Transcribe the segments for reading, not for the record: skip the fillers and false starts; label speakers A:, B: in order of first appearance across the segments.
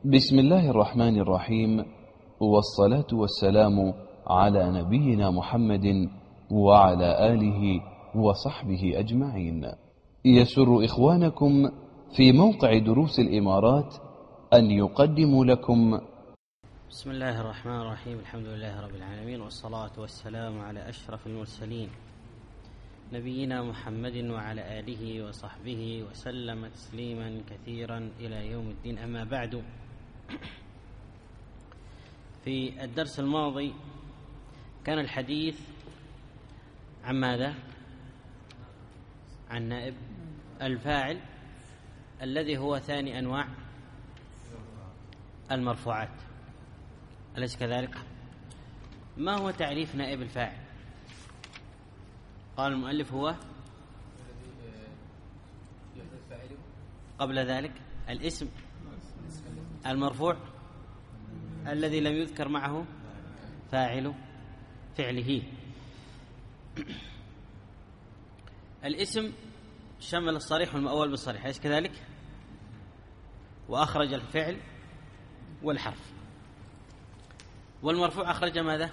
A: بسم الله الرحمن الرحيم، والصلاة والسلام على نبينا محمد وعلى آله وصحبه أجمعين. يسر إخوانكم في موقع دروس الإمارات أن يقدموا لكم
B: بسم الله الرحمن الرحيم. الحمد لله رب العالمين، والصلاة والسلام على أشرف المرسلين نبينا محمد وعلى آله وصحبه وسلم تسليما كثيرا إلى يوم الدين. أما بعد، في الدرس الماضي كان الحديث عن ماذا؟ عن نائب الفاعل الذي هو ثاني أنواع المرفوعات، أليس كذلك؟ ما هو تعريف نائب الفاعل؟ قال المؤلف هو قبل ذلك الاسم المرفوع الذي لم يذكر معه فاعل فعله. الاسم شمل الصريح والمؤول بالصريح، أليس كذلك؟ وأخرج الفعل والحرف. والمرفوع أخرج ماذا؟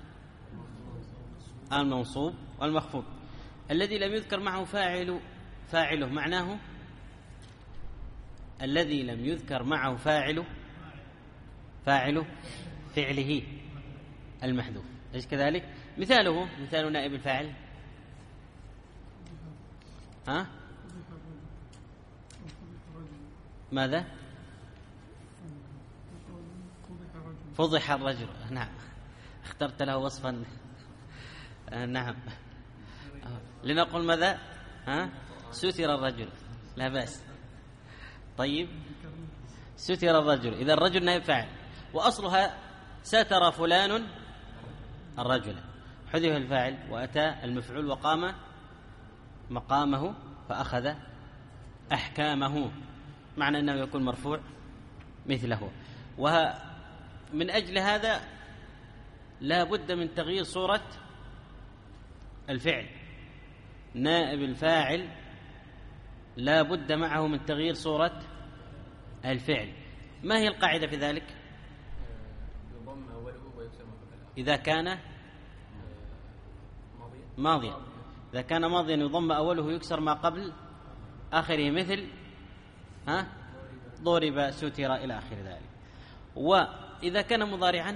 B: المنصوب والمخفوض. الذي لم يذكر معه فاعله معناه الذي لم يذكر معه فاعل فعله المحذوف، أليس كذلك؟ مثال نائب الفاعل ماذا؟ فضح الرجل. نعم، اخترت له وصفا. نعم، لنقول ماذا؟ ستر الرجل، لا بأس. طيب، ستر الرجل، إذا الرجل نائب فاعل، وأصلها ستر فلان الرجل، حذف الفاعل وأتى المفعول وقام مقامه فأخذ أحكامه، معنى أنه يكون مرفوع مثله. ومن أجل هذا لا بد من تغيير صورة الفعل. نائب الفاعل لا بد معه من تغيير صورة الفعل. ما هي القاعدة في ذلك؟ إذا كان ماضيا، إذا كان ماضيا يضم أوله يكسر ما قبل آخره، مثل ضرب، ستر، إلى آخر ذلك. وإذا كان مضارعا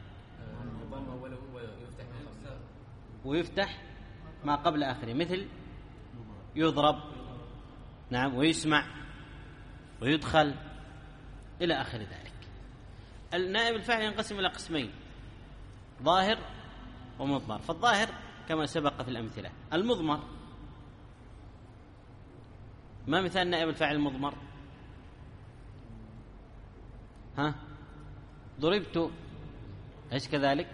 B: ويفتح ما قبل آخره، مثل يضرب، نعم، ويسمع ويدخل إلى آخر ذلك. النائب الفاعل ينقسم إلى قسمين، ظاهر ومضمر. فالظاهر كما سبق في الأمثلة. المضمر، ما مثال نائب الفاعل المضمر؟ ضربت، أيش كذلك؟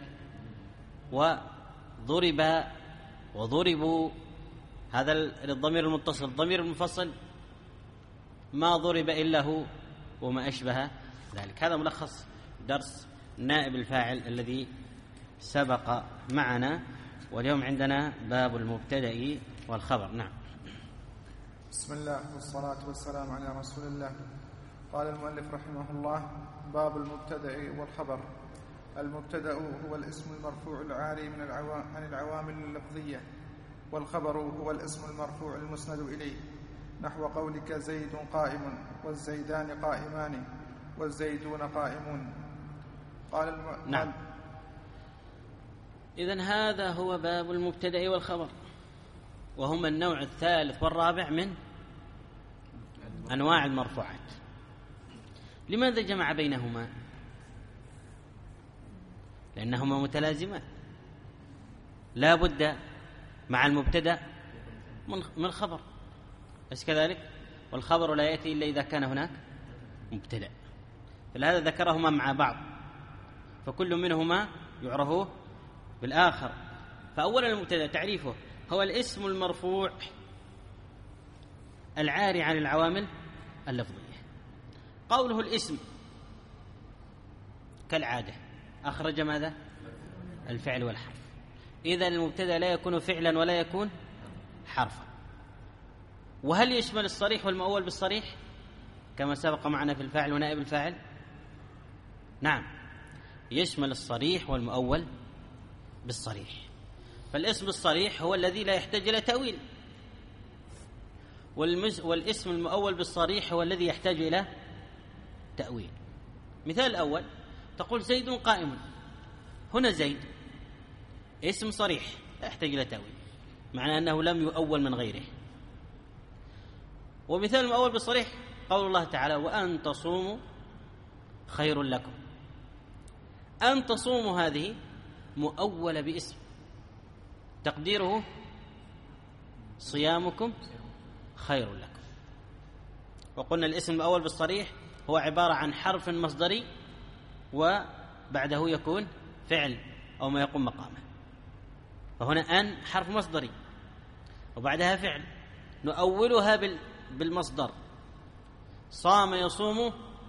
B: وضرب وضربوا، هذا الضمير المتصل. الضمير المفصل ما ضرب إلا هو وما أشبه ذلك. هذا ملخص درس نائب الفاعل الذي سبق معنا. واليوم عندنا باب المبتدأ والخبر. نعم.
C: بسم الله والصلاة والسلام على رسول الله. قال المؤلف رحمه الله: باب المبتدأ والخبر. المبتدأ هو الاسم المرفوع العاري عن العوامل اللفظية، والخبر هو الاسم المرفوع المسند إليه، نحو قولك زيد قائم، والزيدان قائمان، والزيدون قائمون.
B: نعم. إذن هذا هو باب المبتدأ والخبر، وهما النوع الثالث والرابع من أنواع المرفوعات. لماذا جمع بينهما؟ لأنهما متلازمان، لا بد مع المبتدأ من خبر، أليس كذلك؟ والخبر لا يأتي إلا إذا كان هناك مبتدأ، فلهذا ذكرهما مع بعض، فكل منهما يعرف بالآخر. فأولا المبتدأ تعريفه هو الاسم المرفوع العاري عن العوامل اللفظية. قوله الاسم كالعادة أخرج ماذا؟ الفعل والحرف. إذا المبتدأ لا يكون فعلا ولا يكون حرفا. وهل يشمل الصريح والمؤول بالصريح كما سبق معنا في الفاعل ونائب الفاعل؟ نعم، يشمل الصريح والمؤول بالصريح. فالاسم الصريح هو الذي لا يحتاج إلى تأويل، والاسم المؤول بالصريح هو الذي يحتاج إلى تأويل. مثال الأول تقول زيد قائم. هنا زيد اسم صريح لا يحتاج إلى تأويل، معنى أنه لم يؤول من غيره. ومثال المؤول بالصريح قول الله تعالى وأن تصوموا خير لكم. أن تصوموا هذه مؤولة باسم تقديره صيامكم خير لكم. وقلنا الاسم الأول بالصريح هو عبارة عن حرف مصدري وبعده يكون فعل أو ما يقوم مقامه. فهنا أن حرف مصدري وبعدها فعل، نؤولها بالمصدر. صام يصوم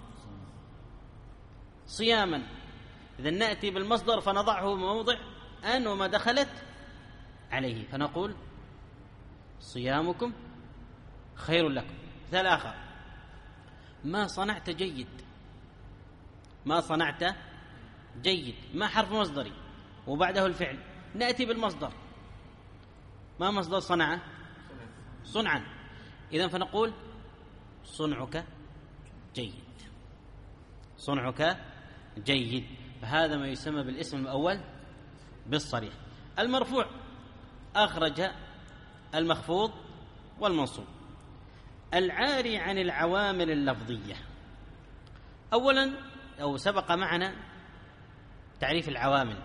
B: صياما، إذا نأتي بالمصدر فنضعه موضع أن وما دخلت عليه، فنقول صيامكم خير لكم. مثال آخر ما صنعت جيد. ما صنعت جيد ما حرف مصدري وبعده الفعل، نأتي بالمصدر. ما مصدر صنع؟ صنعا، إذن فنقول صنعك جيد. صنعك جيد. فهذا ما يسمى بالاسم الأول بالصريح. المرفوع أخرج المخفوض والمنصوب. العاري عن العوامل اللفظية. أولا أو سبق معنا تعريف العوامل،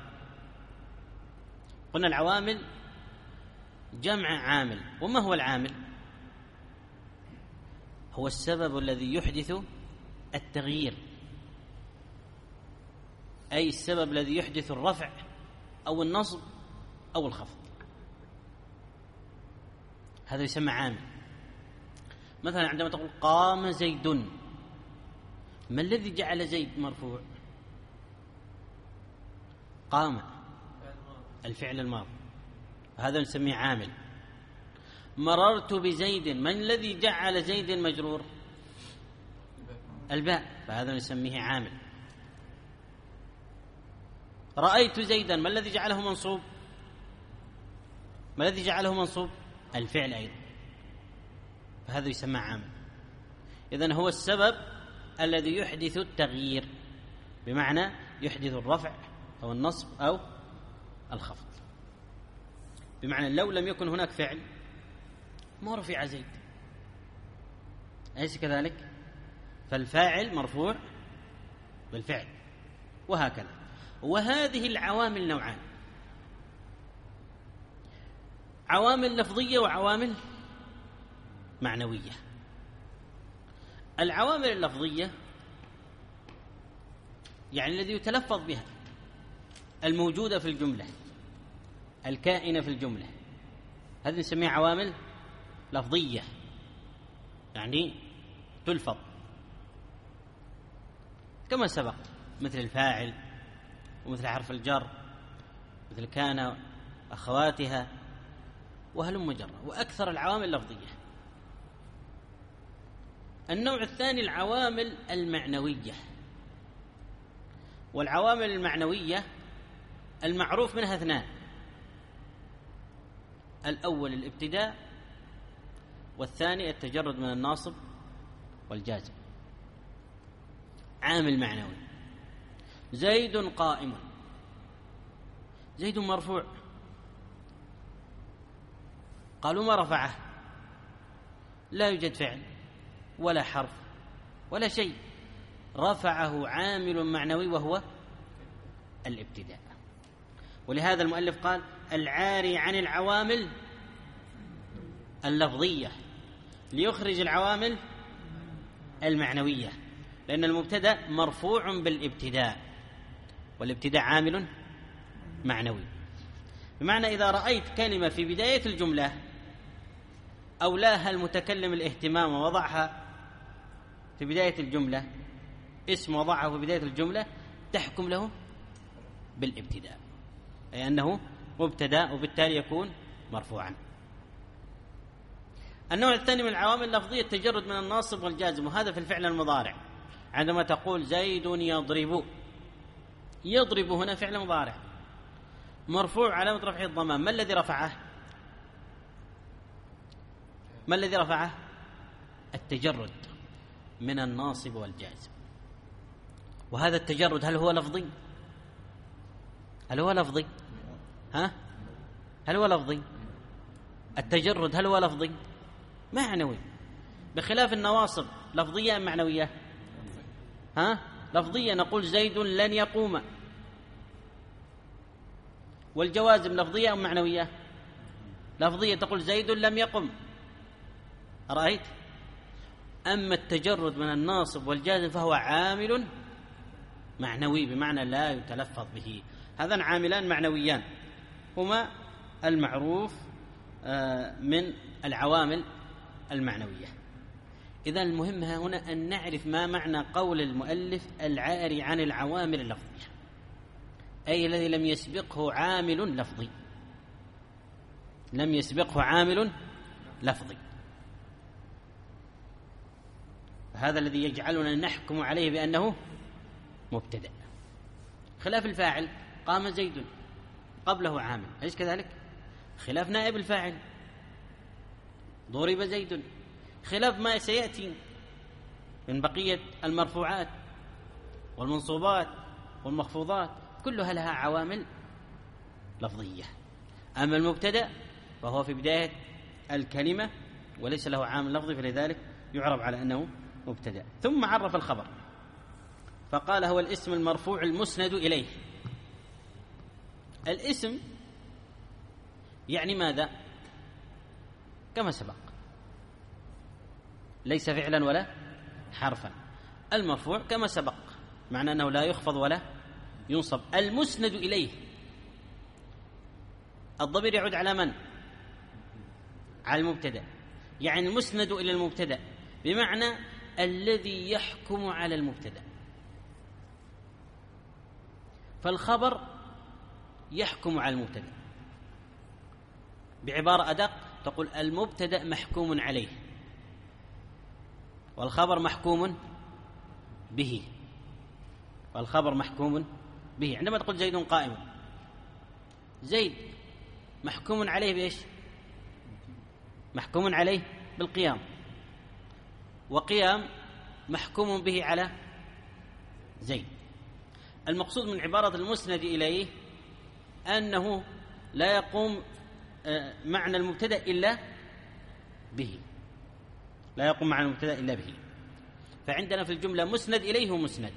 B: قلنا العوامل جمع عامل. وما هو العامل؟ هو السبب الذي يحدث التغيير، أي السبب الذي يحدث الرفع أو النصب أو الخفض، هذا يسمى عامل. مثلا عندما تقول قام زيد، ما الذي جعل زيد مرفوع؟ قام، الفعل الماضي، هذا نسميه عامل. مررت بزيد، من الذي جعل زيد مجرور؟ الباء، فهذا نسميه عامل. رأيت زيدا، ما الذي جعله منصوب؟ ما الذي جعله منصوب؟ الفعل أيضا، فهذا يسمى عامل. إذن هو السبب الذي يحدث التغيير، بمعنى يحدث الرفع أو النصب أو الخفض. بمعنى لو لم يكن هناك فعل ما رفع زيد، أليس كذلك؟ فالفاعل مرفوع بالفعل، وهكذا. وهذه العوامل نوعان: عوامل لفظية وعوامل معنوية. العوامل اللفظية يعني الذي يتلفظ بها، الموجودة في الجملة، الكائنة في الجملة، هذه نسميها عوامل لفظية، يعني تلفظ كما سبق، مثل الفاعل ومثل حرف الجر، مثل كان أخواتها وهلم جرة، وأكثر العوامل اللفظية. النوع الثاني العوامل المعنوية. والعوامل المعنوية المعروف منها اثنان: الأول الابتداء، والثاني التجرد من الناصب والجازم. عامل معنوي: زيد قائم. زيد مرفوع، قالوا ما رفعه؟ لا يوجد فعل ولا حرف ولا شيء، رفعه عامل معنوي وهو الابتداء. ولهذا المؤلف قال العاري عن العوامل اللفظية ليخرج العوامل المعنوية، لأن المبتدأ مرفوع بالابتداء، والابتداء عامل معنوي. بمعنى إذا رأيت كلمة في بداية الجملة أولاها المتكلم الاهتمام ووضعها في بداية الجملة، اسم وضعه في بداية الجملة، تحكم له بالابتداء، أي أنه مبتدأ وبالتالي يكون مرفوعا. النوع الثاني من العوامل اللفظية التجرد من الناصب والجازم، وهذا في الفعل المضارع. عندما تقول زيد يضرب، يضرب هنا فعل مضارع مرفوع علامة رفعه الضمام. ما الذي رفعه؟ ما الذي رفعه؟ التجرد من الناصب والجازم. وهذا التجرد هل هو لفظي؟ هل هو لفظي؟ هل هو لفظي؟ التجرد هل هو لفظي؟ معنوي، بخلاف النواصب لفظية أم معنوية؟ لفظية، نقول زيد لن يقوم. والجوازم لفظية أم معنوية؟ لفظية، تقول زيد لم يقم. أرأيت؟ أما التجرد من الناصب والجازم فهو عامل معنوي، بمعنى لا يتلفظ به. هذان عاملان معنويان هما المعروف من العوامل المعنوية. إذن المهم هنا أن نعرف ما معنى قول المؤلف العاري عن العوامل اللفظية، أي الذي لم يسبقه عامل لفظي. لم يسبقه عامل لفظي، هذا الذي يجعلنا نحكم عليه بأنه مبتدأ. خلاف الفاعل، قام زيد قبله عامل، أليس كذلك؟ خلاف نائب الفاعل، ضرب زيد. خلاف ما سيأتي من بقية المرفوعات والمنصوبات والمخفوضات، كلها لها عوامل لفظية. أما المبتدأ فهو في بداية الكلمة وليس له عامل لفظي، فلذلك يعرب على أنه مبتدأ. ثم عرف الخبر فقال هو الاسم المرفوع المسند إليه. الاسم يعني ماذا؟ كما سبق، ليس فعلا ولا حرفا. المرفوع كما سبق معنى أنه لا يخفض ولا ينصب. المسند إليه، الضمير يعود على من؟ على المبتدأ، يعني المسند إلى المبتدأ، بمعنى الذي يحكم على المبتدأ. فالخبر يحكم على المبتدأ. بعبارة أدق تقول المبتدأ محكوم عليه والخبر محكوم به. والخبر محكوم به. عندما تقول زيد قائم، زيد محكوم عليه بإيش؟ محكوم عليه بالقيام، وقيام محكوم به على زيد. المقصود من عبارة المسند إليه أنه لا يقوم معنى المبتدأ إلا به، لا يقوم معنى المبتدأ إلا به. فعندنا في الجملة مسند إليه ومسند،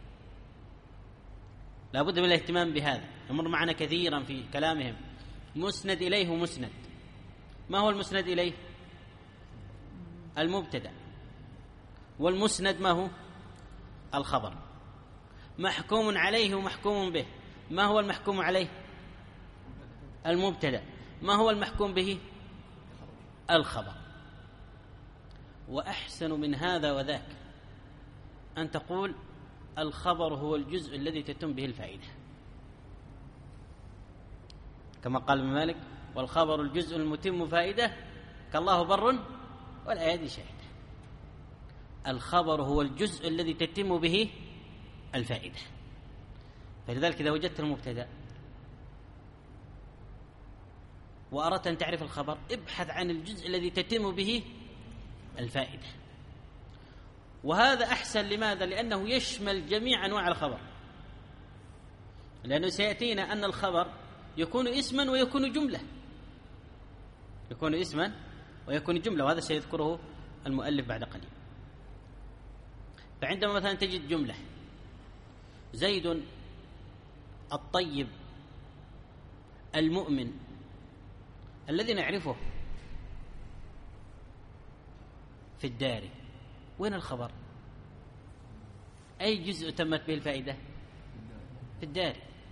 B: لا بد من الاهتمام بهذا، يمر معنا كثيرا في كلامهم. مسند إليه ومسند. ما هو المسند إليه؟ المبتدأ. والمسند ما هو؟ الخبر. محكوم عليه ومحكوم به. ما هو المحكوم عليه؟ المبتدأ. ما هو المحكوم به؟ الخبر. وأحسن من هذا وذاك أن تقول الخبر هو الجزء الذي تتم به الفائدة، كما قال ابن مالك والخبر الجزء المتم فائدة كالله بر والأيادي شاهدة. الخبر هو الجزء الذي تتم به الفائدة. فلذلك إذا وجدت المبتدأ وأردت أن تعرف الخبر ابحث عن الجزء الذي تتم به الفائدة. وهذا أحسن. لماذا؟ لأنه يشمل جميع أنواع الخبر، لأنه سيأتينا أن الخبر يكون اسما ويكون جملة، يكون اسما ويكون جملة، وهذا سيذكره المؤلف بعد قليل. فعندما مثلا تجد جملة زيد الطيب المؤمن الذي نعرفه في الدار، وين الخبر؟ أي جزء تمت به الفائدة؟ في الدار.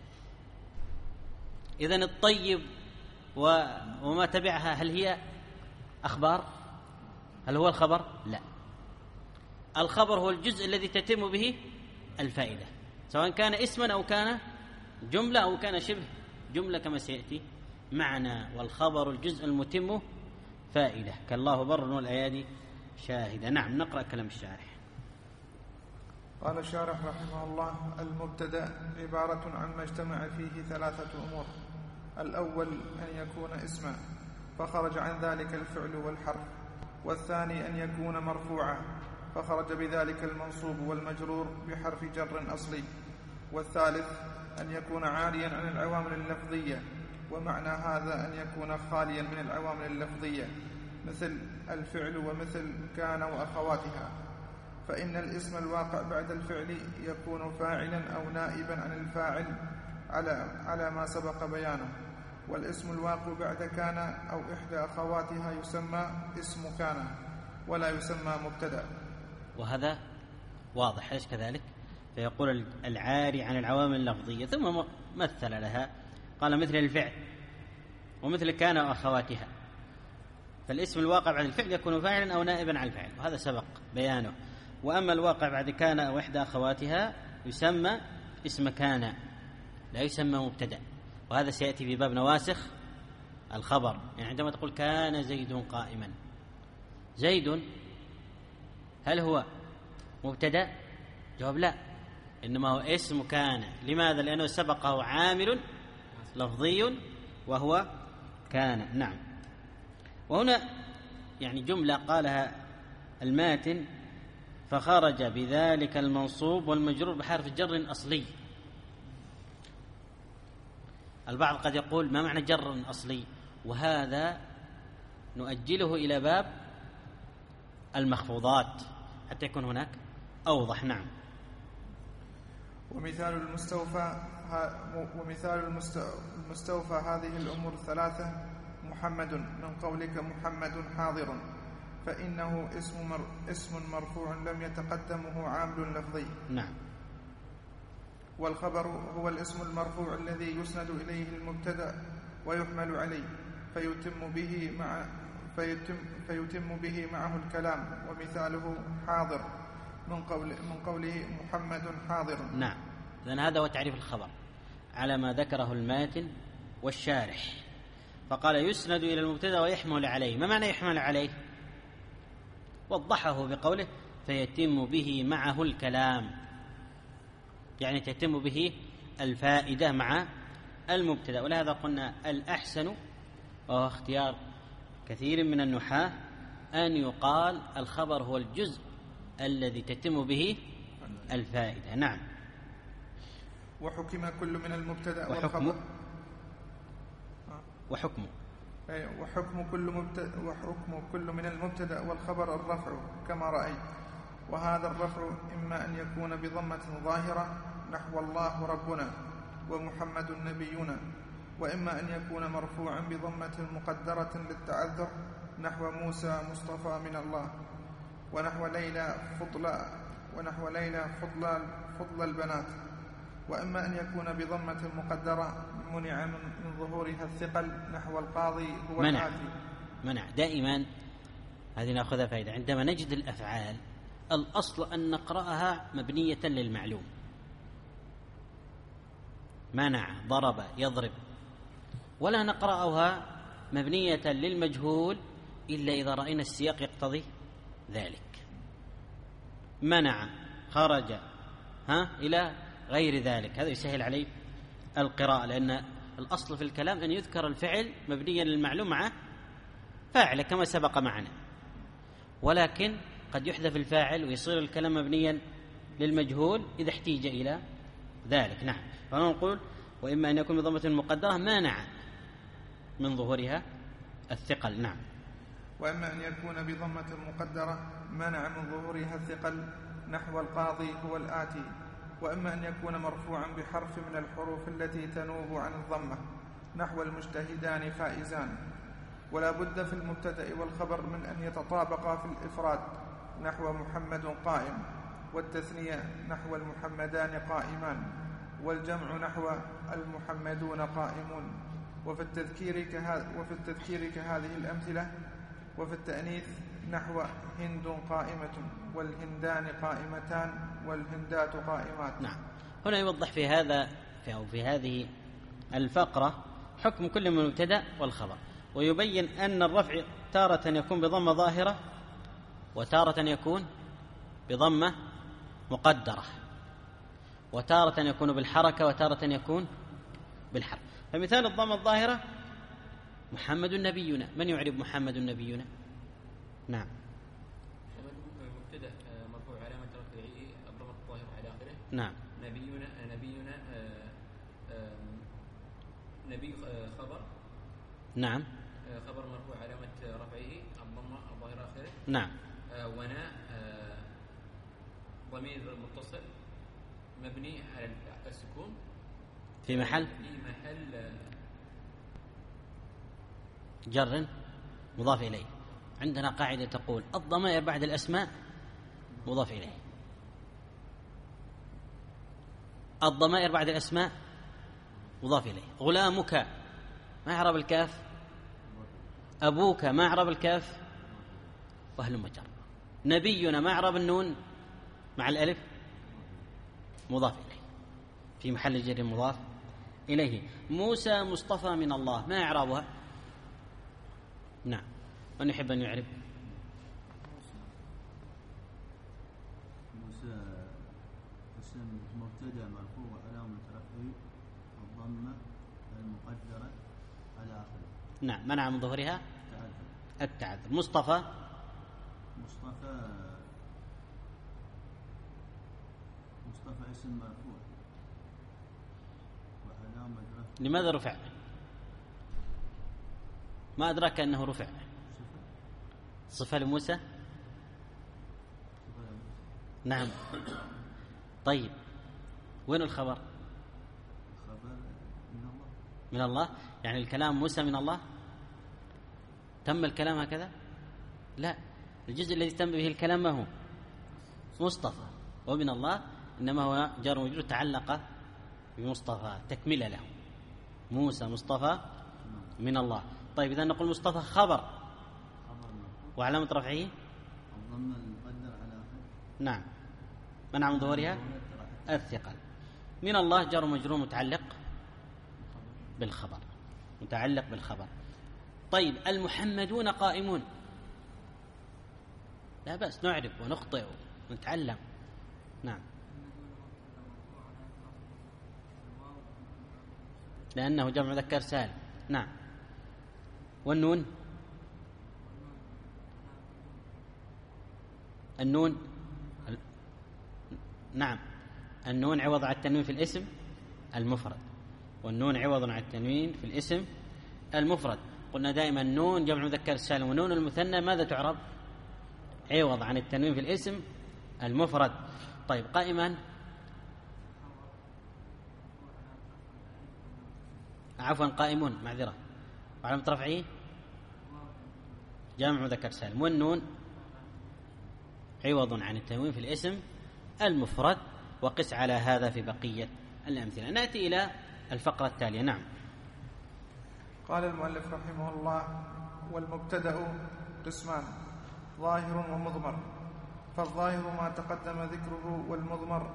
B: إذن الطيب وما تبعها هل هي أخبار؟ هل هو الخبر؟ لا. الخبر هو الجزء الذي تتم به الفائدة، سواء كان اسما أو كان جملة أو كان شبه جملة كما سيأتي معنا. والخبر الجزء المتم فائدة كالله بر والأيادي شاهدة. نعم، نقرأ كلام الشارح.
C: قال الشارح رحمه الله: المبتدأ عبارة عن ما اجتمع فيه 3 أمور. الأول أن يكون اسما فخرج عن ذلك الفعل والحرف، والثاني أن يكون مرفوعا فخرج بذلك المنصوب والمجرور بحرف جر أصلي، والثالث أن يكون عاريا عن العوامل اللفظية، ومعنى هذا أن يكون خاليا من العوامل اللفظية مثل الفعل ومثل كان وأخواتها، فإن الاسم الواقع بعد الفعل يكون فاعلا أو نائبا عن الفاعل على ما سبق بيانه، والاسم الواقع بعد كان أو إحدى أخواتها يسمى اسم كان ولا يسمى مبتدأ.
B: وهذا واضح ليش كذلك؟ فيقول العاري عن العوامل اللفظية، ثم مثل لها قال مثل الفعل ومثل كان وأخواتها، فالاسم الواقع بعد الفعل يكون فاعلا أو نائبا عن الفعل، وهذا سبق بيانه. وأما الواقع بعد كان أو إحدى أخواتها يسمى اسم كان لا يسمى مبتدأ، وهذا سيأتي في باب نواسخ الخبر. يعني عندما تقول كان زيد قائما، زيد هل هو مبتدأ؟ جواب لا، إنما هو اسم كان. لماذا؟ لأنه سبقه عامل لفظي وهو كان. نعم. وهنا يعني جملة قالها الماتن: فخرج بذلك المنصوب والمجرور بحرف جر أصلي. البعض قد يقول ما معنى جر أصلي؟ وهذا نؤجله إلى باب المخفوضات حتى يكون هناك أوضح. نعم.
C: ومثال المستوفى هذه الأمور 3: محمد من قولك محمد حاضر، فإنه اسم مرفوع لم يتقدمه عامل لفظي.
B: نعم.
C: والخبر هو الاسم المرفوع الذي يسند إليه المبتدأ ويحمل عليه فيتم به معه الكلام، ومثاله حاضر من قوله محمد حاضر.
B: نعم. لأن هذا هو تعريف الخبر على ما ذكره الماتن والشارح، فقال يسند إلى المبتدأ ويحمل عليه. ما معنى يحمل عليه؟ وضحه بقوله فيتم به معه الكلام، يعني تتم به الفائدة مع المبتدأ. ولهذا قلنا الأحسن وهو اختيار كثير من النحاة أن يقال الخبر هو الجزء الذي تتم به الفائدة. نعم.
C: وحكم كل من المبتدأ والخبر وحكم كل من المبتدأ والخبر الرفع كما رأيت، وهذا الرفع إما أن يكون بضمة ظاهرة نحو الله ربنا ومحمد نبينا، وإما أن يكون مرفوعا بضمة مقدرة للتعذر نحو موسى مصطفى من الله، ونحو ليلى فضل البنات، وإما أن يكون بضمة مقدرة منع من ظهورها الثقل نحو القاضي هو
B: منع. دائما هذه نأخذها فائدة. عندما نجد الأفعال الأصل أن نقرأها مبنية للمعلوم، منع، ضرب، يضرب، ولا نقرأها مبنية للمجهول إلا إذا رأينا السياق يقتضي ذلك. منع، خرج، إلى غير ذلك، هذا يسهل عليه القراءة، لأن الأصل في الكلام أن يذكر الفعل مبنيا للمعلوم مع فاعل كما سبق معنا، ولكن قد يحذف الفاعل ويصير الكلام مبنيا للمجهول إذا احتيج إلى ذلك. نعم. فنقول وإما أن يكون بضمة مقدرة مانع من ظهورها الثقل. نعم.
C: وإما أن يكون بضمة مقدرة منع من ظهورها الثقل نحو القاضي هو الآتي، وإما أن يكون مرفوعا بحرف من الحروف التي تنوب عن الضمة نحو المجتهدان فائزان. ولا بد في المبتدأ والخبر من أن يتطابقا في الإفراد نحو محمد قائم، والتثنية نحو المحمدان قائمان، والجمع نحو المحمدون قائمون، وفي التذكير كهذه الأمثلة، وفي التأنيث نحو هند قائمة والهندان قائمتان والهندات قائمات.
B: نعم. هنا يوضح في هذه الفقرة حكم كل من المبتدأ والخبر، ويبين أن الرفع تارة يكون بضمة ظاهرة وتارة يكون بضمة مقدرة، وتارة يكون بالحركة وتارة يكون بالحرف. فمثال الضمة الظاهرة محمد نبينا. من يعرب محمد نبينا؟ نعم.
D: مبتدأ مرفوع علامة رفعه الضمة الظاهرة على آخره.
B: نعم.
D: نبينا نبي خبر.
B: نعم.
D: خبر مرفوع علامة رفعه الضمة الظاهرة آخره.
B: نعم.
D: ونا ضمير متصل مبني على السكون
B: في محل جر مضاف إليه. عندنا قاعدة تقول الضمائر بعد الأسماء مضاف إليه. الضمائر بعد الأسماء مضاف إليه. غلامك ما يعرب الكاف، أبوك ما يعرب الكاف، وهل مجر. نبينا ما يعرب النون مع الألف، مضاف إليه في محل جر مضاف إليه. موسى مصطفى من الله ما يعربها؟ نعم. من يحب أن يعرب؟
E: موسى اسم مبتدأ مرفوع علامة رفعه الضمة المقدرة على آخره.
B: نعم. منع من ظهورها التعذر. مصطفى
E: اسم مرفوع وعلامة رفعه.
B: لماذا رفع؟ ما أدرك أنه رفع. صفة لموسى. نعم. طيب وين الخبر؟
E: الخبر
B: من الله. يعني الكلام موسى من الله. تم الكلام هكذا؟ لا، الجزء الذي تم به الكلام ما هو؟ مصطفى. ومن الله إنما هو جار ومجرور تعلق بمصطفى تكملة له. موسى مصطفى من الله. طيب إذا نقول مصطفى خبر وعلامة رفعه
E: الضمة المقدر على آخره.
B: نعم. منع من ظهورها الثقل. من الله جار ومجرور متعلق بالخبر، متعلق بالخبر. طيب المحمدون قائمون، لا بأس نعرف ونخطئ ونتعلم. نعم. لأنه جمع مذكر سالم. نعم. والنون نعم. النون عوض عن التنوين في الاسم المفرد، والنون عوض عن التنوين في الاسم المفرد. قلنا دائما نون جمع مذكر سالم ونون المثنى ماذا تعرب؟ عوض عن التنوين في الاسم المفرد. طيب قائما، عفوا قائمون معذرة، وعلامة رفعه جمع مذكر سالم، والنون عوض عن التنوين في الاسم المفرد. وقس على هذا في بقية الأمثلة. نأتي إلى الفقرة التالية. نعم.
C: قال المؤلف رحمه الله: والمبتدأ قسمان، ظاهر ومضمر. فالظاهر ما تقدم ذكره، والمضمر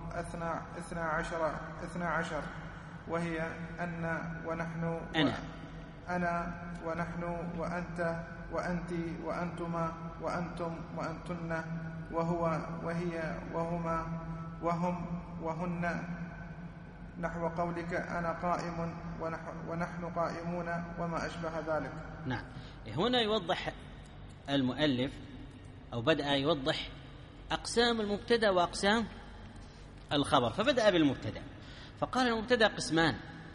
C: 12 وهي أن ونحن أنا ونحن وأنت وأنت وأنتما وأنتم وأنتن وهو وهي وهما وهم وهن، نحو قولك أنا قائم ونحن قائمون وما أشبه ذلك.
B: نعم. هنا يوضح المؤلف أو بدأ يوضح أقسام المبتدأ وأقسام الخبر. فبدأ بالمبتدأ فقال المبتدأ قسمان،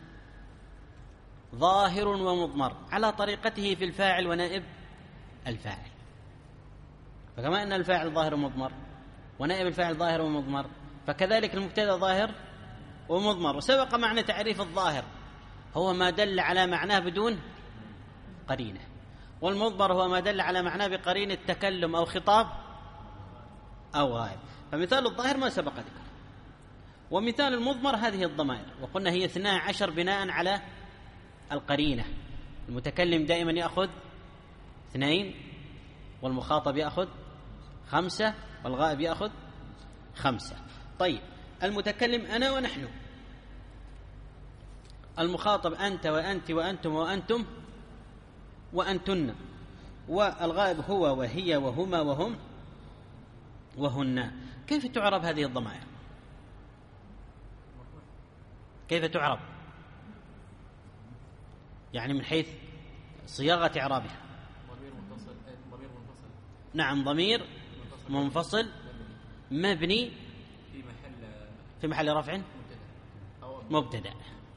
B: ظاهر ومضمر، على طريقته في الفاعل ونائب الفاعل. فكما أن الفاعل ظاهر ومضمر ونائب الفاعل ظاهر ومضمر، فكذلك المبتدأ ظاهر ومضمر. وسبق معنى تعريف الظاهر هو ما دل على معناه بدون قرينة، والمضمر هو ما دل على معناه بقرينة تكلم أو خطاب أو غائب. فمثال الظاهر ما سبق ذكر، ومثال المضمر هذه الضمائر، وقلنا هي 12 بناء على القرينة. المتكلم دائما يأخذ 2، والمخاطب يأخذ 5، والغائب يأخذ 5. طيب المتكلم أنا ونحن، المخاطب أنت وأنت وأنتم وأنتم وأنتن، والغائب هو وهي وهما وهم وهن. كيف تعرب هذه الضمائر؟ كيف تعرب؟ يعني من حيث صياغة إعرابها.
D: ضمير منفصل.
B: نعم، ضمير منفصل مبني في محل رفع مبتدأ.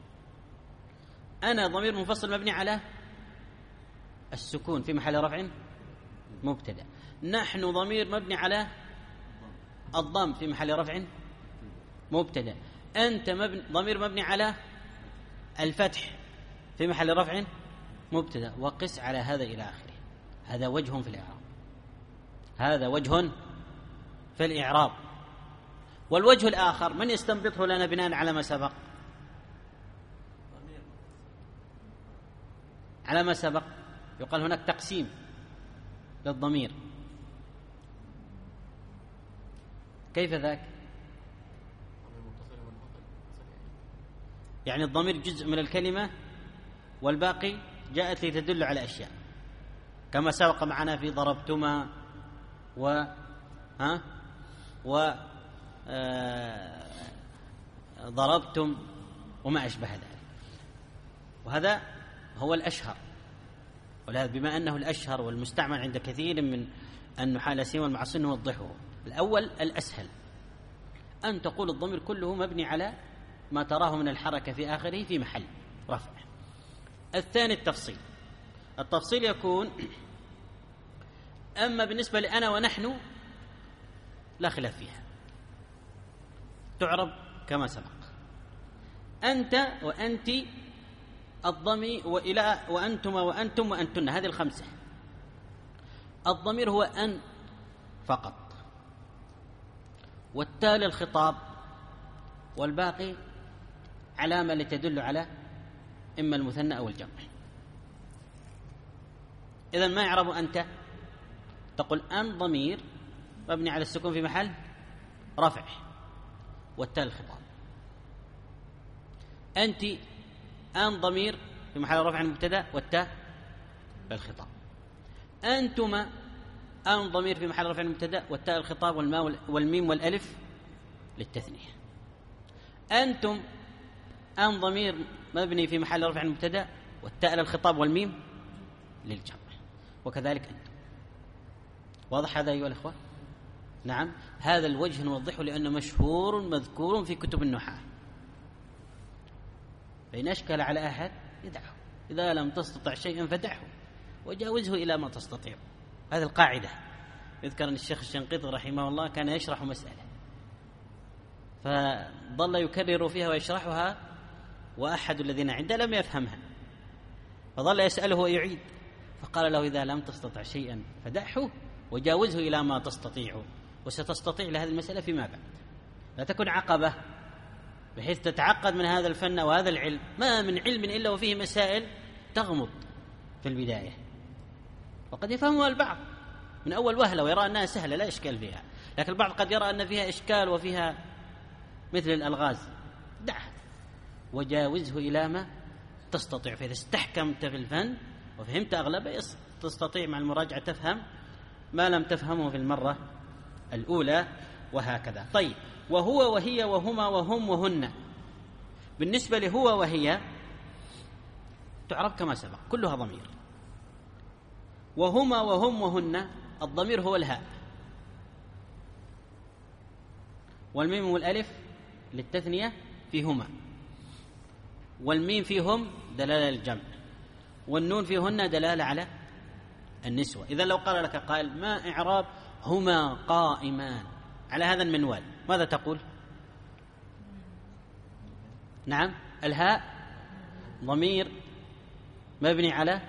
B: أنا ضمير منفصل مبني على السكون في محل رفع مبتدأ. نحن ضمير مبني على الضم في محل رفع مبتدأ. أنت ضمير مبني على الفتح في محل رفع مبتدأ. وقس على هذا إلى آخره. هذا وجه في الإعراب. هذا وجه في الإعراب. والوجه الآخر من يستنبطه لنا بناء على ما سبق؟ على ما سبق يقال هناك تقسيم للضمير. كيف ذاك؟ يعني الضمير جزء من الكلمة والباقي جاءت لتدل على أشياء، كما سبق معنا في ضربتما ضربتم وما أشبه ذلك. وهذا هو الأشهر، ولهذا بما أنه الأشهر والمستعمل عند كثير من النحاة لا سيما المعاصرين نوضحه. الأول الأسهل أن تقول الضمير كله مبني على ما تراه من الحركة في آخره في محل رفع. الثاني التفصيل يكون أما بالنسبة لأنا ونحن لا خلاف فيها، تعرب كما سبق. أنت وأنت الضمير وإلى وأنتما وأنتم وأنتن، هذه الخمسة. الضمير هو أن فقط، والتالي الخطاب، والباقي علامة لتدل على إما المثنى أو الجمع. إذن ما يعرب أنت؟ تقول أن ضمير مبني على السكون في محل رفع، والتالي الخطاب. أنت أن ضمير في محل رفع مبتدأ والتاء بالخطاب. أنتما أن ضمير في محل رفع مبتدأ والتاء الخطاب والميم والألف للتثنية. أنتم أن ضمير مبني في محل رفع مبتدأ والتاء للخطاب والميم للجمع، وكذلك أنتم. واضح هذا أيها الأخوة؟ نعم، هذا الوجه نوضحه لأنه مشهور مذكور في كتب النحاة. فإن أشكل على أحد يدعه، إذا لم تستطع شيئا فدعه وجاوزه إلى ما تستطيع. هذه القاعدة. يذكر أن الشيخ الشنقيطي رحمه الله كان يشرح مسألة فظل يكرر فيها ويشرحها، وأحد الذين عنده لم يفهمها فظل يسأله ويعيد، فقال له إذا لم تستطع شيئا فدعه وجاوزه إلى ما تستطيع، وستستطيع لهذه المسألة فيما بعد. لا تكن عقبة بحيث تتعقد من هذا الفن وهذا العلم. ما من علم إلا وفيه مسائل تغمض في البداية، وقد يفهمها البعض من أول وهلة ويرى أنها سهلة لا إشكال فيها، لكن البعض قد يرى أن فيها إشكال وفيها مثل الألغاز. دعها وجاوزه إلى ما تستطيع. فإذا استحكمت في الفن وفهمت أغلبه تستطيع مع المراجعة تفهم ما لم تفهمه في المرة الأولى، وهكذا. طيب، وهو وهي وهما وهم وهن. بالنسبة لهو وهي تعرف كما سبق كلها ضمير. وهما وهم وهن الضمير هو الهاء، والميم والألف للتثنية فيهما، والميم فيهم دلالة للجمع، والنون فيهن دلالة على النسوة. إذا لو قال لك قائل ما إعراب هما قائمان على هذا المنوال، ماذا تقول؟ نعم، الهاء ضمير مبني على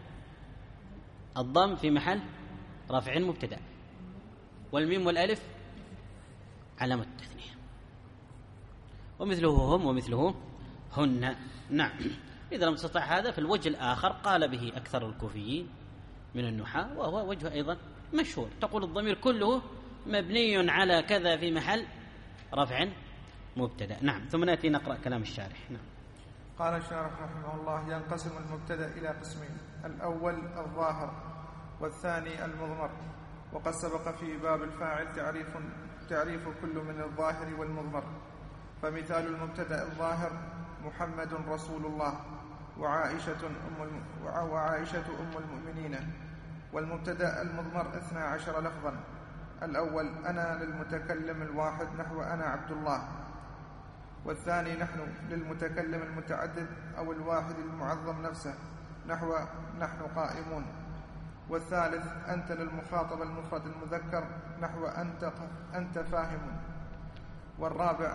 B: الضم في محل رفع مبتدأ، والميم والألف علامة التثنية، ومثله هم ومثله هن. نعم، إذا لم تستطع هذا فالوجه الآخر قال به أكثر الكوفيين من النحاة، وهو وجه أيضا مشهور. تقول الضمير كله مبني على كذا في محل رفع مبتدأ. نعم، ثم نأتي نقرأ كلام الشارح. نعم.
C: قال الشارح رحمه الله: ينقسم المبتدأ إلى قسمين: الأول الظاهر، والثاني المضمر. وقد سبق في باب الفاعل تعريف كل من الظاهر والمضمر. فمثال المبتدأ الظاهر: محمد رسول الله، وعائشة أم المؤمنين. والمبتدأ المضمر 12 لفظا: الأول أنا للمتكلم الواحد نحو أنا عبد الله، والثاني نحن للمتكلم المتعدد أو الواحد المعظم نفسه نحو نحن قائمون، والثالث أنت للمخاطب المفرد المذكر نحو أنت فاهم، والرابع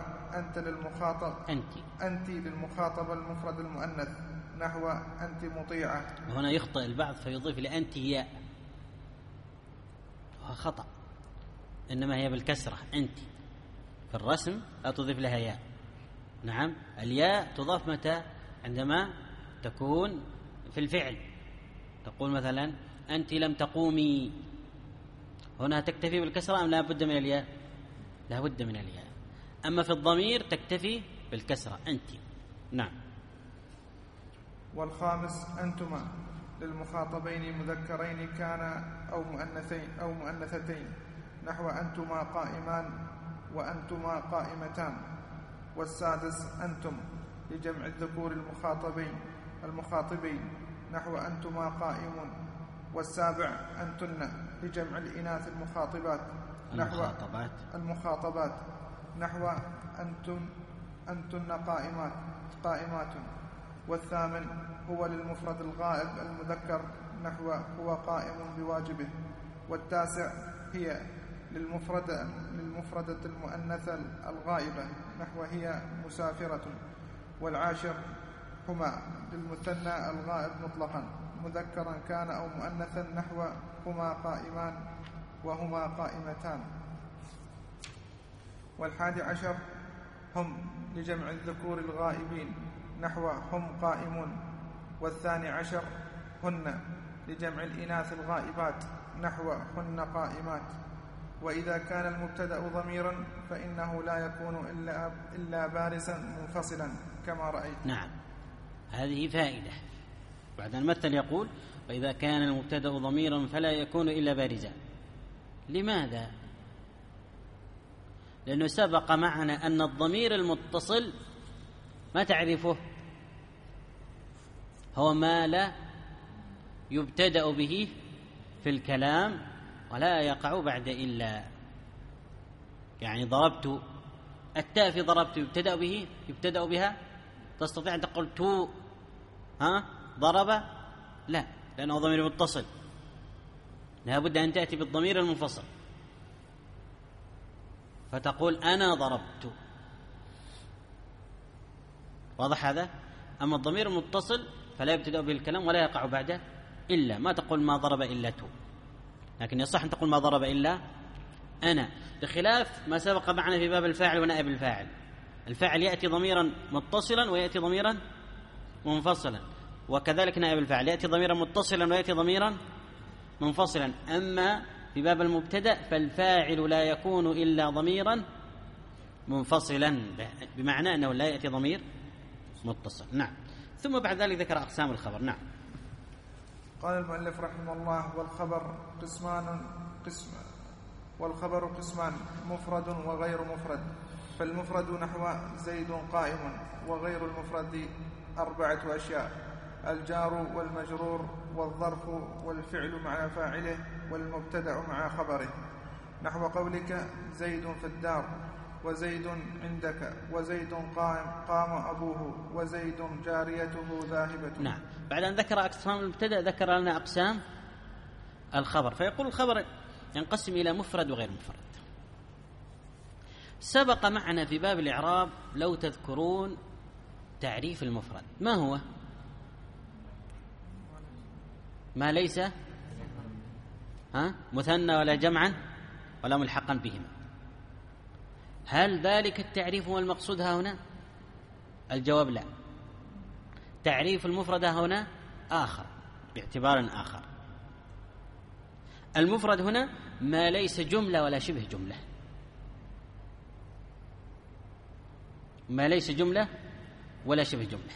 C: أنت للمخاطب المفرد المؤنث نحو أنت مطيعة.
B: وهنا يخطئ البعض فيضيف لأنت ياء، وهو خطأ، إنما هي بالكسرة. أنت في الرسم لا تضيف لها ياء. نعم، الياء تضاف متى؟ عندما تكون في الفعل، تقول مثلا أنت لم تقومي، هنا تكتفي بالكسرة أم لا بد من الياء؟ لا بد من الياء. أما في الضمير تكتفي بالكسرة أنت. نعم.
C: والخامس أنتما للمخاطبين مذكرين كان أو مؤنثتين نحو أنتما قائمان وأنتما قائمتان. والسادس أنتم لجمع الذكور المخاطبين نحو أنتما قائمون. والسابع أنتن لجمع الإناث المخاطبات نحو أنتن قائمات. والثامن هو للمفرد الغائب المذكر نحو هو قائم بواجبه. والتاسع هي للمفردة المؤنثة الغائبة نحو هي مسافرة. والعاشر هما للمثنى الغائب مطلقا مذكرا كان أو مؤنثا نحو هما قائمان وهما قائمتان. والحادي عشر هم لجمع الذكور الغائبين نحو هم قائمون. والثاني عشر هن لجمع الإناث الغائبات نحو هن قائمات. وإذا كان المبتدأ ضميرا فإنه لا يكون إلا بارزا منفصلا كما رأيت.
B: نعم، هذه فائدة. بعد المثل يقول وإذا كان المبتدأ ضميرا فلا يكون إلا بارزا. لماذا؟ لأنه سبق معنا أن الضمير المتصل ما تعرفه؟ هو ما لا يبتدأ به في الكلام ولا يقع بعد إلا. يعني ضربت، التاء في ضربت يبتدأ بها، تستطيع أن تقول تو ضرب؟ لا، لأنه ضمير متصل، لا بد أن تأتي بالضمير المنفصل، فتقول أنا ضربت. واضح هذا؟ أما الضمير المتصل فلا يبتدأ به الكلام ولا يقع بعده إلا. ما تقول ما ضرب إلا تو، لكن يصح أن تقول ما ضرب إلا أنا، بخلاف ما سبق معنا في باب الفاعل ونائب الفاعل. الفاعل يأتي ضميرا متصلا ويأتي ضميرا منفصلا، وكذلك نائب الفاعل يأتي ضميرا متصلا ويأتي ضميرا منفصلا. أما في باب المبتدأ فالفاعل لا يكون إلا ضميرا منفصلا، بمعنى أنه لا يأتي ضمير متصل. نعم. ثم بعد ذلك ذكر أقسام الخبر. نعم.
C: قال المؤلف رحمه الله: والخبر قسمان مفرد وغير مفرد. فالمفرد نحو زيد قائم، وغير المفرد 4 أشياء: الجار والمجرور والظرف والفعل مع فاعله والمبتدأ مع خبره. نحو قولك زيد في الدار، وزيد عندك، وزيد قام أبوه، وزيد جاريته ذاهبة.
B: نعم. بعد أن ذكر أقسام المبتدأ ذكر لنا أقسام الخبر. فيقول الخبر ينقسم إلى مفرد وغير مفرد. سبق معنا في باب الإعراب لو تذكرون تعريف المفرد ما هو؟ ما ليس مثنى ولا جمعا ولا ملحقا بهما. هل ذلك التعريف هو المقصود هنا؟ الجواب لا. تعريف المفرد هنا آخر باعتبار آخر. المفرد هنا ما ليس جملة ولا شبه جملة، ما ليس جملة ولا شبه جملة.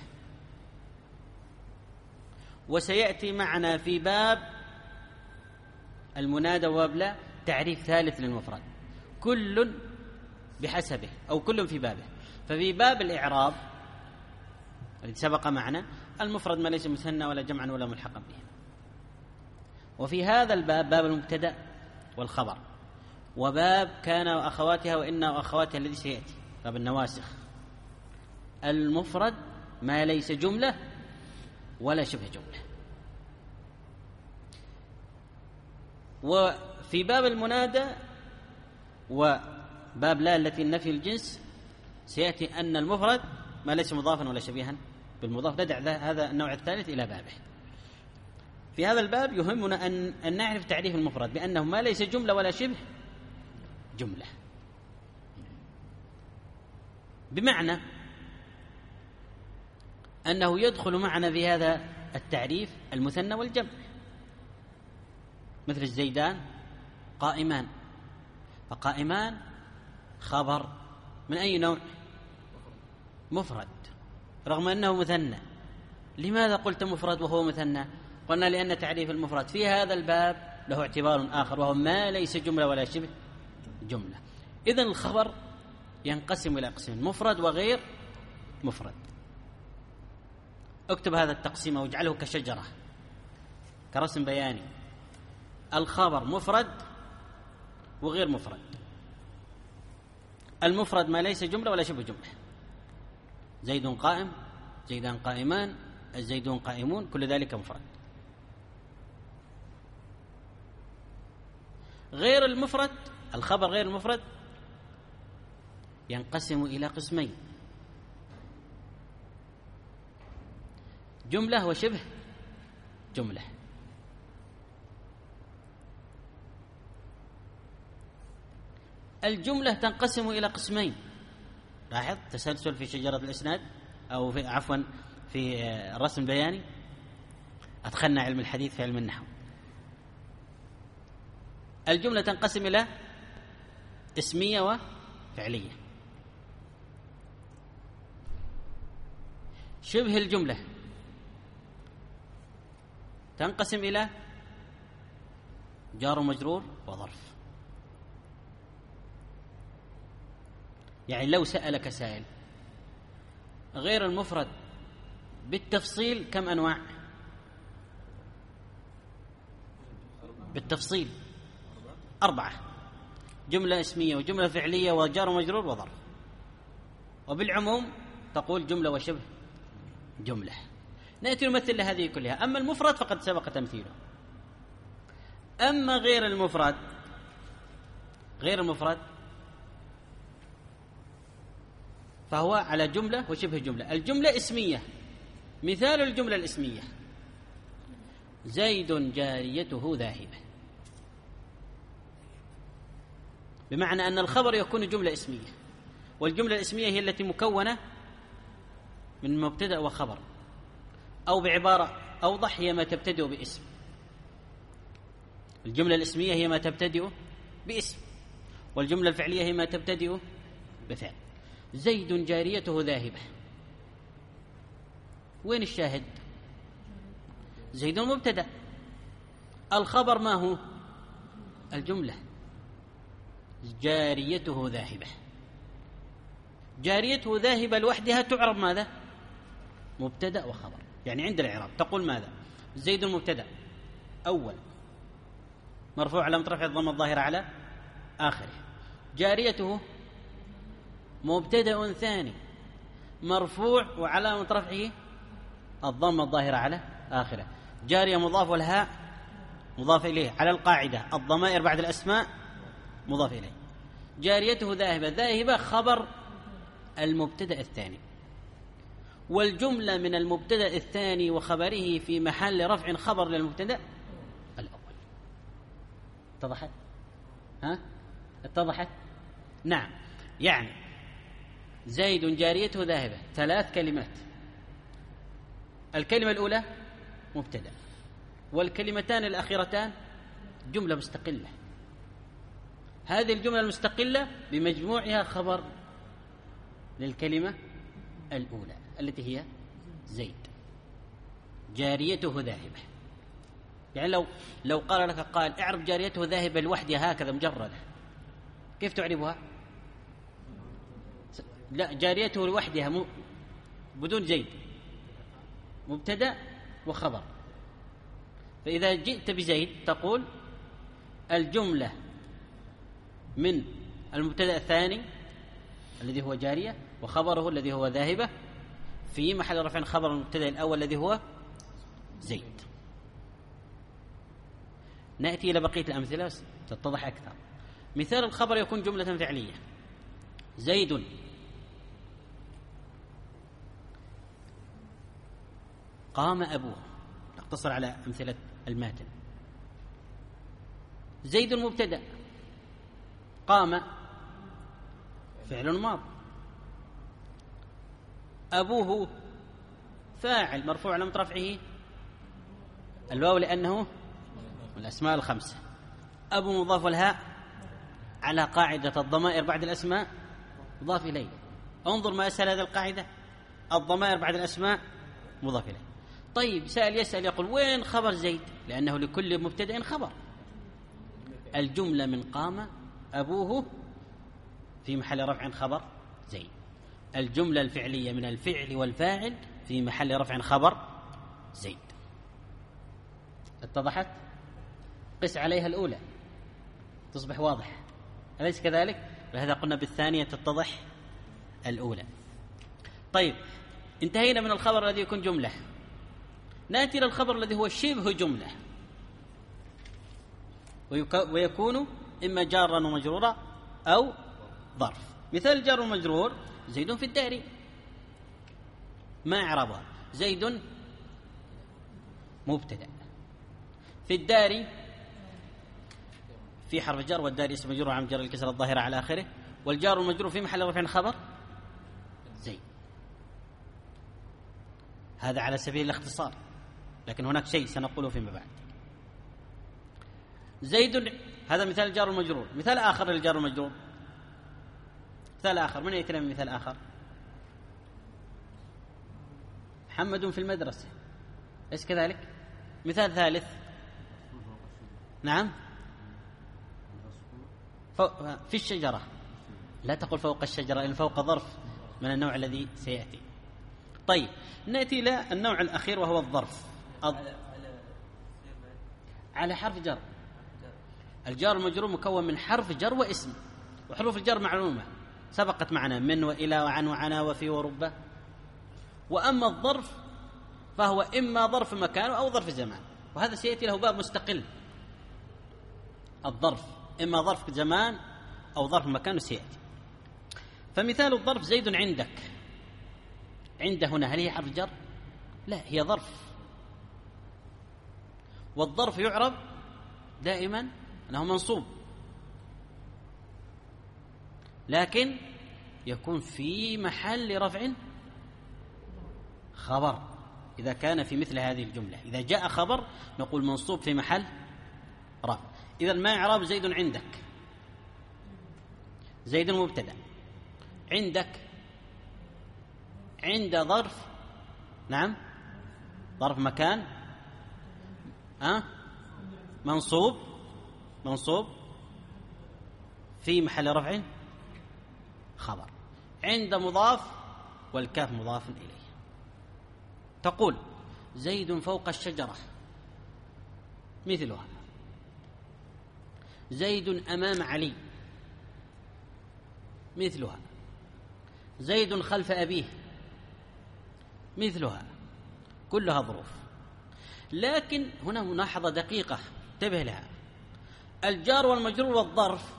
B: وسيأتي معنا في باب المنادى وباب لا تعريف ثالث للمفرد. كل بحسبه أو كل في بابه. ففي باب الإعراب الذي سبق معنا المفرد ما ليس مثنى ولا جمعا ولا ملحقا به. وفي هذا الباب باب المبتدأ والخبر، وباب كان وأخواتها وإن وأخواتها الذي سيأتي، باب النواسخ. المفرد ما ليس جملة ولا شبه جملة. وفي باب المنادى وباب لا التي النفي الجنس سيأتي أن المفرد ما ليس مضافا ولا شبيها بالمضاف. ندع هذا النوع الثالث إلى بابه. في هذا الباب يهمنا أن نعرف تعريف المفرد بأنه ما ليس جملة ولا شبه جملة، بمعنى أنه يدخل معنا في هذا التعريف المثنى والجمع، مثل الزيدان قائمان، فقائمان خبر من أي نوع؟ مفرد، رغم أنه مثنى. لماذا قلت مفرد وهو مثنى؟ قلنا لأن تعريف المفرد في هذا الباب له اعتبار آخر، وهو ما ليس جملة ولا شبه جملة. إذن الخبر ينقسم إلى قسمين: مفرد وغير مفرد. اكتب هذا التقسيم واجعله كشجرة، كرسم بياني. الخبر مفرد وغير مفرد. المفرد ما ليس جملة ولا شبه جملة: زيد قائم، زيدان قائمان، الزيدون قائمون، كل ذلك مفرد. غير المفرد، الخبر غير المفرد ينقسم إلى قسمين: جملة وشبه جملة. الجملة تنقسم إلى قسمين. لاحظ تسلسل في شجرة الإسناد، أو في الرسم البياني. أدخلنا علم الحديث في علم النحو. الجملة تنقسم إلى اسمية وفعلية. شبه الجملة تنقسم إلى جار ومجرور وظرف. يعني لو سألك سائل غير المفرد بالتفصيل كم أنواع؟ بالتفصيل 4: جملة اسمية وجملة فعلية وجار ومجرور وظرف. وبالعموم تقول جملة وشبه جملة. نأتي نمثل لهذه كلها. أما المفرد فقد سبق تمثيله. أما غير المفرد، غير المفرد فهو على جملة وشبه جملة. الجملة اسمية. مثال الجملة الاسمية: زيد جاريته ذاهبة، بمعنى أن الخبر يكون جملة اسمية، والجملة الاسمية هي التي مكونة من مبتدأ وخبر، أو بعبارة أوضح هي ما تبتدئ باسم. الجملة الاسمية هي ما تبتدئ باسم، والجملة الفعلية هي ما تبتدئ بفعل. زيد جاريته ذاهبة، وين الشاهد؟ زيد مبتدأ، الخبر ما هو؟ الجملة جاريته ذاهبة. جاريته ذاهبة لوحدها تعرب ماذا؟ مبتدأ وخبر. يعني عند الإعراب تقول ماذا؟ زيد مبتدأ أول مرفوع علامة رفعه الضمة الظاهرة على آخره. جاريته مبتدأ ثاني مرفوع وعلامة رفعه الضمة الظاهرة على آخره. جارية مضاف والهاء مضاف إليه على القاعدة الضمائر بعد الأسماء مضاف إليه. جاريته ذاهبة، ذاهبة خبر المبتدأ الثاني، والجملة من المبتدأ الثاني وخبره في محل رفع خبر للمبتدأ الأول. اتضحت؟ اتضحت؟ نعم. يعني زيد جاريته ذاهبة 3 كلمات. الكلمة الأولى مبتدأ، والكلمتان الأخيرتان جملة مستقلة. هذه الجملة المستقلة بمجموعها خبر للكلمة الأولى التي هي زيد جاريته ذاهبة. يعني لو قال لك قائل اعرف جاريته ذاهبة لوحدها هكذا مجردة، كيف تعرفها؟ لا، جاريته لوحدها بدون زيد، مبتدأ وخبر. فإذا جئت بزيد تقول الجملة من المبتدأ الثاني الذي هو جارية وخبره الذي هو ذاهبة في محل رفع خبر المبتدأ الأول الذي هو زيد. نأتي إلى بقية الأمثلة تتضح أكثر. مثال الخبر يكون جملة فعلية: زيد قام أبوه. نقتصر على أمثلة الماتن. زيد مبتدأ، قام فعل ماض، أبوه فاعل مرفوع علامة رفعه الواو لأنه من الأسماء الخمسة. أبو مضاف والهاء على قاعدة الضمائر بعد الأسماء مضاف إليه. انظر ما أسهل هذه القاعدة، الضمائر بعد الأسماء مضاف إليه. طيب سائل يسأل يقول وين خبر زيد؟ لأنه لكل مبتدأ خبر. الجملة من قام أبوه في محل رفع خبر زيد. الجملة الفعلية من الفعل والفاعل في محل رفع خبر زيد. اتضحت؟ قس عليها الأولى تصبح واضح، أليس كذلك؟ لهذا قلنا بالثانية تتضح الأولى. طيب انتهينا من الخبر الذي يكون جملة، نأتي إلى الخبر الذي هو شبه جملة ويكون إما جارا ومجرورا أو ظرف. مثال الجار والمجرور: زيد في الدار. ما إعرابها؟ زيد مبتدأ، في الدار في حرف جر، والدار اسم مجرور عن جر الكسر الظاهرة على آخره، والجار والمجرور في محل رفع خبر زيد. هذا على سبيل الاختصار، لكن هناك شيء سنقوله فيما بعد. زيد، هذا مثال الجار والمجرور. مثال آخر للجار والمجرور، مثال آخر، من يتكلم من مثال آخر؟ محمد في المدرسة، ليس كذلك؟ مثال ثالث، نعم، في الشجرة. لا تقل فوق الشجرة، لأن فوق ظرف من النوع الذي سيأتي. طيب نأتي إلى النوع الأخير وهو الظرف على حرف جر. الجار المجرور مكون من حرف جر واسم، وحروف الجر معلومة سبقت معنا: من وإلى وعن وعنا وفي وربة. وأما الظرف فهو إما ظرف مكان أو ظرف زمان، وهذا سيأتي له باب مستقل. الظرف إما ظرف زمان أو ظرف مكان سيأتي. فمثال الظرف: زيد عندك. عند هنا هل هي حرف جر؟ لا، هي ظرف. والظرف يعرب دائما أنه منصوب، لكن يكون في محل رفع خبر إذا كان في مثل هذه الجملة. إذا جاء خبر نقول منصوب في محل رفع. إذا ما إعراب زيد عندك؟ زيد مبتدأ، عندك عند ظرف، نعم، ظرف مكان، منصوب في محل رفع خبر. عند مضاف والكاف مضاف إليه. تقول زيد فوق الشجرة، مثلها. زيد أمام علي، مثلها. زيد خلف أبيه، مثلها. كلها ظروف. لكن هنا ملاحظة دقيقة انتبه لها: الجار والمجرور والظرف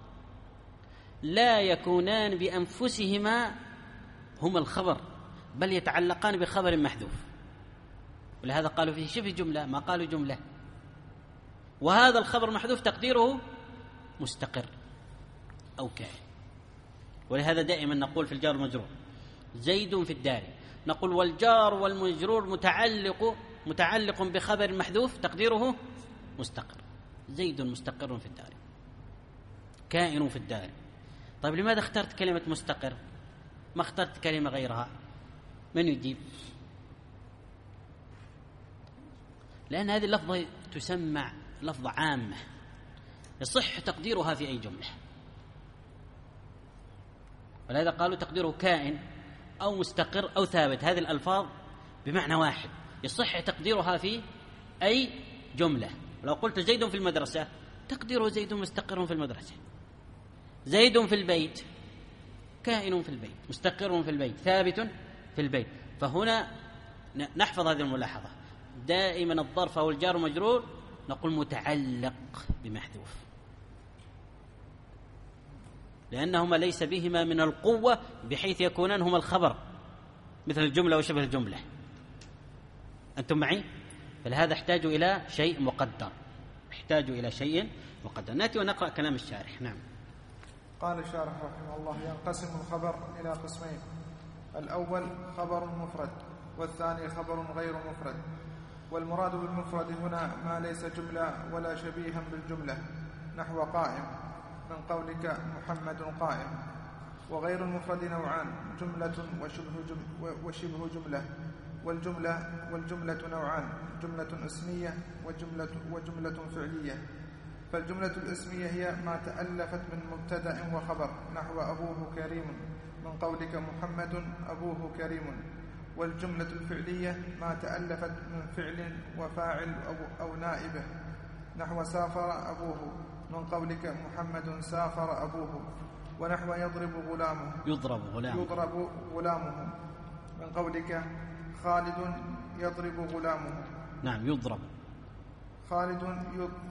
B: لا يكونان بأنفسهما هما الخبر، بل يتعلقان بخبر محذوف، ولهذا قالوا فيه شبه جملة، ما قالوا جملة. وهذا الخبر محذوف تقديره مستقر أو كائن. ولهذا دائما نقول في الجار والمجرور: زيد في الدار. نقول والجار والمجرور متعلق بخبر محذوف تقديره مستقر. زيد مستقر في الدار، كائن في الدار. طيب لماذا اخترت كلمة مستقر؟ ما اخترت كلمة غيرها؟ من يجيب؟ لأن هذه اللفظة تسمى لفظة عامة يصح تقديرها في أي جملة. ولهذا قالوا تقديره كائن أو مستقر أو ثابت. هذه الألفاظ بمعنى واحد يصح تقديرها في أي جملة. لو قلت زيد في المدرسة تقديره زيد مستقر في المدرسة. زيد في البيت كائن في البيت، مستقر في البيت، ثابت في البيت. فهنا نحفظ هذه الملاحظة، دائما الظرف أو الجار مجرور نقول متعلق بمحذوف، لأنهما ليس بهما من القوة بحيث يكونان هما الخبر مثل الجملة وشبه الجملة. أنتم معي؟ فلهذا احتاجوا إلى شيء مقدر، احتاجوا إلى شيء مقدر. نأتي ونقرأ كلام الشارح. نعم.
C: قال الشارح رحمه الله: ينقسم الخبر إلى قسمين: الأول خبر مفرد، والثاني خبر غير مفرد. والمراد بالمفرد هنا ما ليس جملة ولا شبيها بالجملة، نحو قائم من قولك محمد قائم. وغير المفرد نوعان: جملة وشبه جملة. والجملة نوعان: جملة اسمية وجملة فعلية. فالجملة الاسمية هي ما تألفت من مبتدأ وخبر، نحو أبوه كريم من قولك محمد أبوه كريم. والجملة الفعلية ما تألفت من فعل وفاعل أو نائبه، نحو سافر أبوه من قولك محمد سافر أبوه. ونحو يضرب غلامه من قولك خالد يضرب غلامه.
B: نعم. يضرب
C: خالد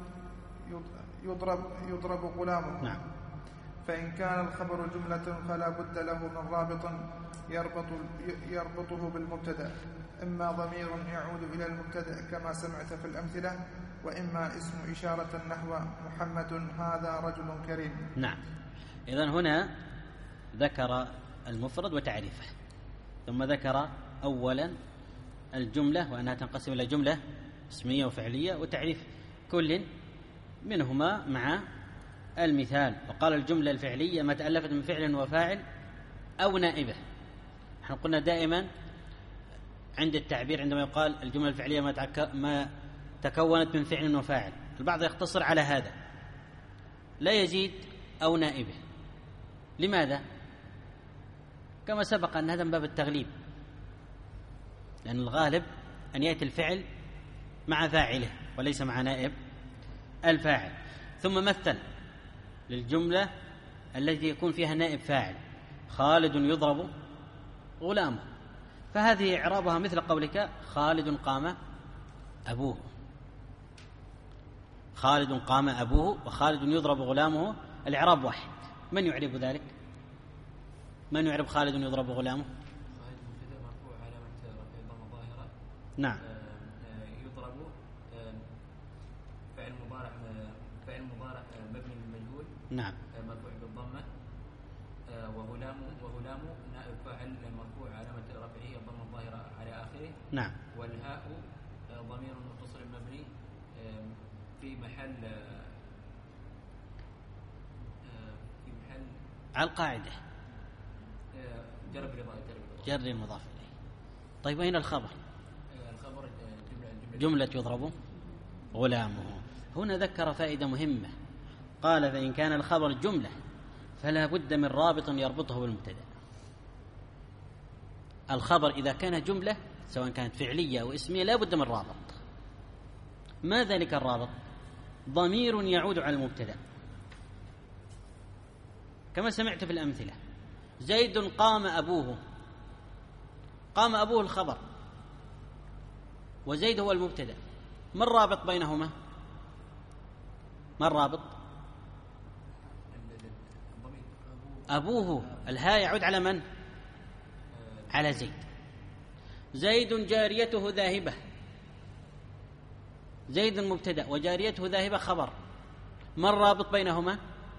C: يضرب غلامه.
B: نعم.
C: فإن كان الخبر جملة فلا بد له من رابط يربطه بالمبتدأ، إما ضمير يعود إلى المبتدأ كما سمعت في الأمثلة، وإما اسم إشارة نحو محمد هذا رجل كريم.
B: نعم. إذن هنا ذكر المفرد وتعريفه، ثم ذكر أولا الجملة وأنها تنقسم إلى جملة اسمية وفعلية، وتعريف كل منهما مع المثال. وقال الجملة الفعلية ما تألفت من فعل وفاعل أو نائبه. نحن قلنا دائما عند التعبير عندما يقال الجملة الفعلية ما تكونت من فعل وفاعل، البعض يقتصر على هذا لا يزيد أو نائبه. لماذا؟ كما سبق أن هذا من باب التغليب، لأن الغالب أن يأتي الفعل مع فاعله وليس مع نائب الفاعل. ثم مثل للجملة التي يكون فيها نائب فاعل: خالد يضرب غلامه، فهذه إعرابها مثل قولك خالد قام أبوه. خالد قام أبوه وخالد يضرب غلامه، الإعراب واحد. من يعرب ذلك؟ من يعرب خالد يضرب غلامه؟
D: خالد مبتدأ مرفوع علامة رفعه ضمة ظاهرة.
B: نعم.
D: يضرب فعل مضارع مبني للمجهول.
B: نعم.
D: مرفوع بالضمة. وغلام نائب فاعل مرفوع علامة رفعه الضمة الظاهرة على آخره.
B: نعم.
D: والهاء ضمير متصل مبني في محل
B: على القاعدة جر المضاف إليه. طيب أين الخبر؟
D: الخبر
B: جملة يضرب غلامه. هنا ذكر فائدة مهمة، قال فإن كان الخبر جملة فلا بد من رابط يربطه بالمبتدأ. الخبر إذا كان جملة سواء كانت فعلية أو اسمية لا بد من رابط. ما ذلك الرابط؟ ضمير يعود على المبتدأ كما سمعت في الأمثلة: زيد قام أبوه. قام أبوه الخبر وزيد هو المبتدأ، ما الرابط بينهما؟ ما الرابط؟ أبوه، الهاء يعود على من؟ على زيد. زيد جاريته ذاهبة، زيد المبتدأ وجاريته ذاهبة خبر، ما الرابط بينهما؟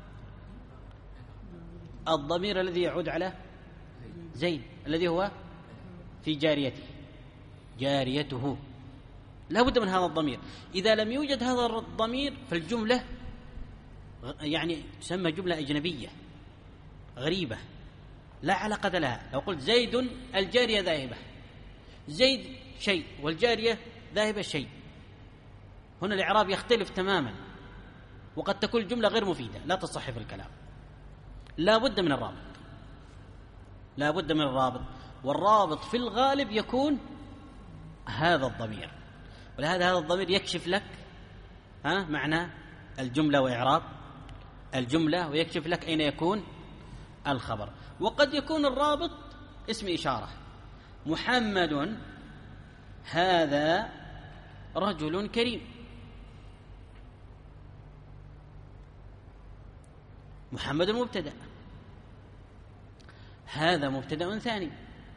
B: الضمير الذي يعود على زيد الذي هو في جاريته، لا بد من هذا الضمير. إذا لم يوجد هذا الضمير فالجملة يعني تسمى جملة أجنبية غريبة لا علاقة لها. لو قلت زيد الجارية ذاهبة، زيد شيء والجارية ذاهبة شيء، هنا الإعراب يختلف تماما، وقد تكون الجملة غير مفيدة لا تصح في الكلام. لا بد من الرابط. لا بد من الرابط، والرابط في الغالب يكون هذا الضمير، ولهذا هذا الضمير يكشف لك معنى الجملة وإعراب الجملة، ويكشف لك أين يكون الخبر. وقد يكون الرابط اسم إشارة، محمد هذا رجل كريم، محمد مبتدأ، هذا مبتدأ ثاني،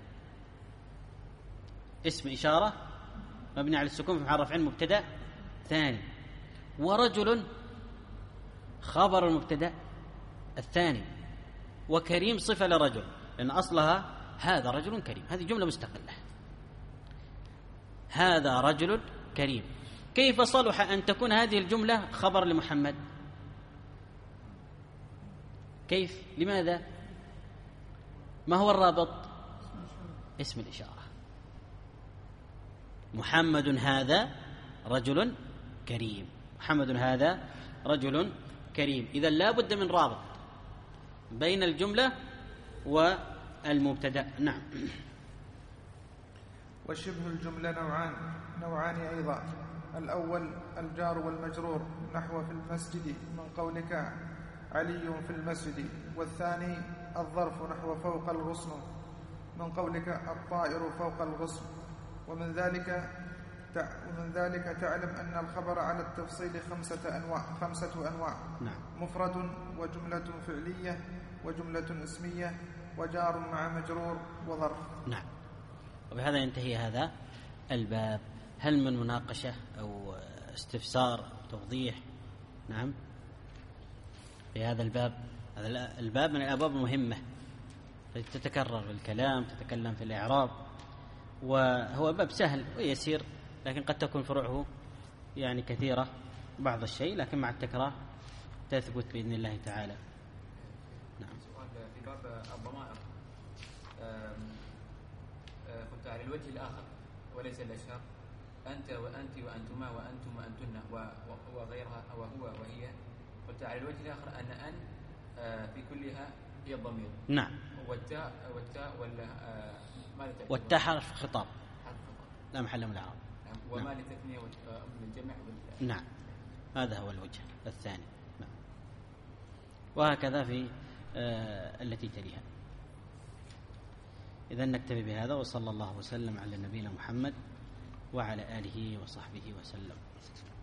B: اسم إشارة مبني على السكون في محل رفع مبتدأ ثاني، ورجل خبر المبتدأ الثاني، وكريم صفة لرجل، لأن أصلها هذا رجل كريم، هذه جملة مستقلة، هذا رجل كريم. كيف صلح أن تكون هذه الجملة خبر لمحمد؟ كيف؟ لماذا؟ ما هو الرابط؟ اسم الإشارة، محمد هذا رجل كريم، محمد هذا رجل كريم. إذا لا بد من رابط بين الجملة والمبتدأ. نعم.
C: وشبه الجملة نوعان أيضا. الأول الجار والمجرور، نحو في المسجد من قولك علي في المسجد، والثاني الظرف، نحو فوق الغصن من قولك الطائر فوق الغصن. ومن ذلك تعلم أن الخبر على التفصيل خمسة أنواع.
B: نعم.
C: مفرد، وجملة فعلية، وجملة اسمية، وجار مع مجرور، وظرف.
B: نعم. وبهذا ينتهي هذا الباب. هل من مناقشة أو استفسار أو توضيح؟ نعم. في هذا الباب، هذا الباب من الأبواب المهمة التي تتكرر في الكلام، تتكلم في الإعراب، وهو باب سهل ويسير، لكن قد تكون فروعه يعني كثيرة بعض الشيء، لكن مع التكرار تثبت بإذن الله تعالى. نعم.
D: سؤال في باب الضمائر، قلت على الوجه الآخر وليس الأشهر، أنت وأنت وأنتما وأنتم وأنتن وغيرها وهو وهي، قلت على الوجه الآخر أن في كلها هي الضمير.
B: نعم.
D: والتاء ولا ماذا تعني؟
B: والتاء حرف خطاب لا محل من الإعراب.
D: نعم. وما للتثنية والجمع
B: نعم، هذا هو الوجه الثاني. نعم. وهكذا في التي تليها. إذن نكتفي بهذا، وصلى الله وسلم على نبينا محمد وعلى آله وصحبه وسلم.